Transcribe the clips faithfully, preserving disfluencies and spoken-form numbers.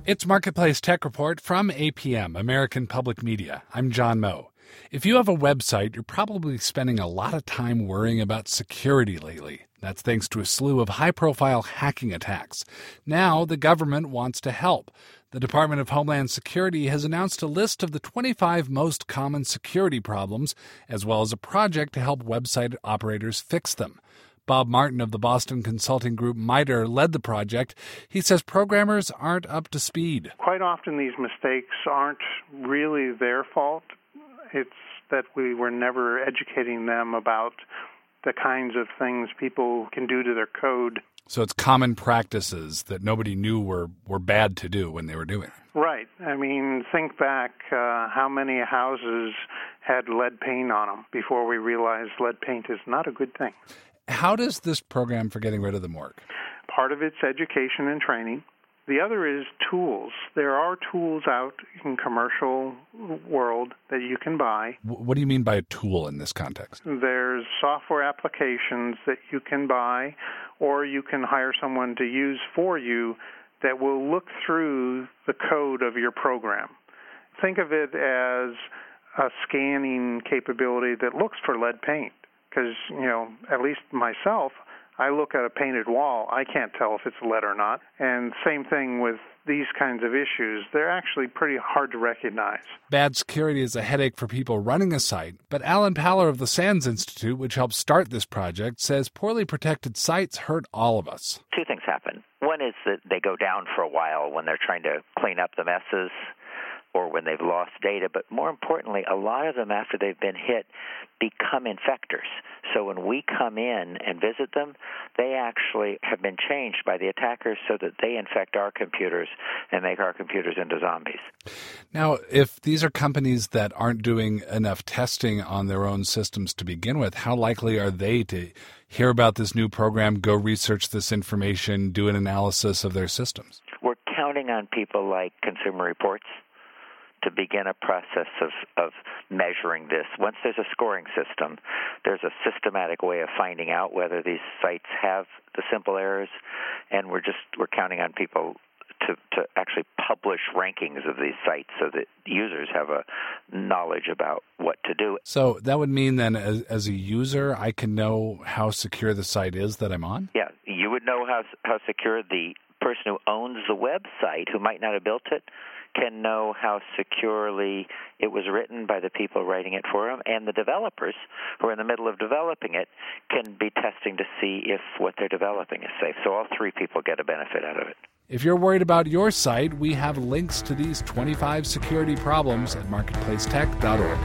It's Marketplace Tech Report from A P M, American Public Media. I'm John Moe. If you have a website, you're probably spending a lot of time worrying about security lately. That's thanks to a slew of high-profile hacking attacks. Now, the government wants to help. The Department of Homeland Security has announced a list of the twenty-five most common security problems, as well as a project to help website operators fix them. Bob Martin of the Boston consulting group MITRE led the project. He says programmers aren't up to speed. Quite often these mistakes aren't really their fault. It's that we were never educating them about the kinds of things people can do to their code. So it's common practices that nobody knew were, were bad to do when they were doing it. Right. I mean, think back uh, how many houses had lead paint on them before we realized lead paint is not a good thing. How does this program for getting rid of them work? Part of it's education and training. The other is tools. There are tools out in commercial world that you can buy. What do you mean by a tool in this context? There's software applications that you can buy, or you can hire someone to use for you that will look through the code of your program. Think of it as a scanning capability that looks for lead paint. Because, you know, at least myself, I look at a painted wall, I can't tell if it's lead or not. And same thing with these kinds of issues. They're actually pretty hard to recognize. Bad security is a headache for people running a site, but Alan Paller of the SANS Institute, which helped start this project, says poorly protected sites hurt all of us. Two things happen. One is that they go down for a while when they're trying to clean up the messes or when they've lost data, but more importantly, a lot of them, after they've been hit, become infectors. So when we come in and visit them, they actually have been changed by the attackers so that they infect our computers and make our computers into zombies. Now, if these are companies that aren't doing enough testing on their own systems to begin with, how likely are they to hear about this new program, go research this information, do an analysis of their systems? We're counting on people like Consumer Reports to begin a process of, of measuring this. Once there's a scoring system, there's a systematic way of finding out whether these sites have the simple errors, and we're just we're counting on people to, to actually publish rankings of these sites so that users have a knowledge about what to do. So that would mean then as, as a user, I can know how secure the site is that I'm on? Yeah, you would know how how secure the person who owns the website, who might not have built it, can know how securely it was written by the people writing it for them, and the developers who are in the middle of developing it can be testing to see if what they're developing is safe. So all three people get a benefit out of it. If you're worried about your site, we have links to these twenty-five security problems at marketplace tech dot org.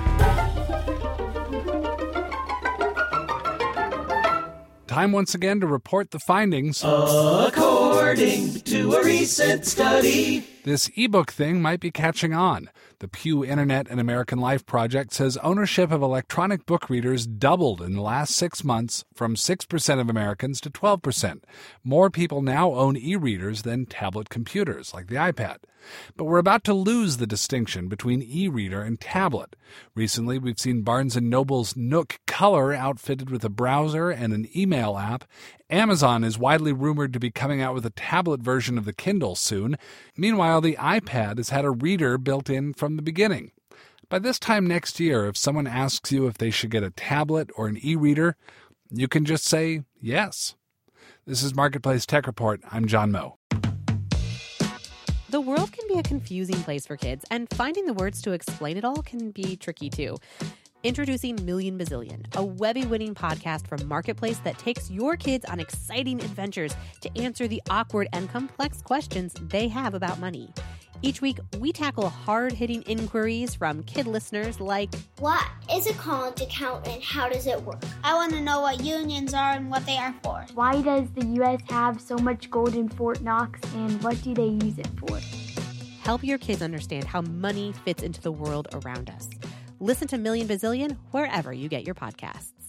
Time once again to report the findings. According to a recent study, this ebook thing might be catching on. The Pew Internet and American Life Project says ownership of electronic book readers doubled in the last six months from six percent of Americans to twelve percent. More people now own e-readers than tablet computers, like the iPad. But we're about to lose the distinction between e-reader and tablet. Recently, we've seen Barnes and Noble's Nook Color outfitted with a browser and an email app. Amazon is widely rumored to be coming out with a tablet version of the Kindle soon. Meanwhile, the iPad has had a reader built in from the beginning. By this time next year, if someone asks you if they should get a tablet or an e-reader, you can just say yes. This is Marketplace Tech Report. I'm John Moe. The world can be a confusing place for kids, and finding the words to explain it all can be tricky too. Introducing Million Bazillion, a Webby-winning podcast from Marketplace that takes your kids on exciting adventures to answer the awkward and complex questions they have about money. Each week, we tackle hard-hitting inquiries from kid listeners like, what is a college account and how does it work? I want to know what unions are and what they are for. Why does the U S have so much gold in Fort Knox and what do they use it for? Help your kids understand how money fits into the world around us. Listen to Million Bazillion wherever you get your podcasts.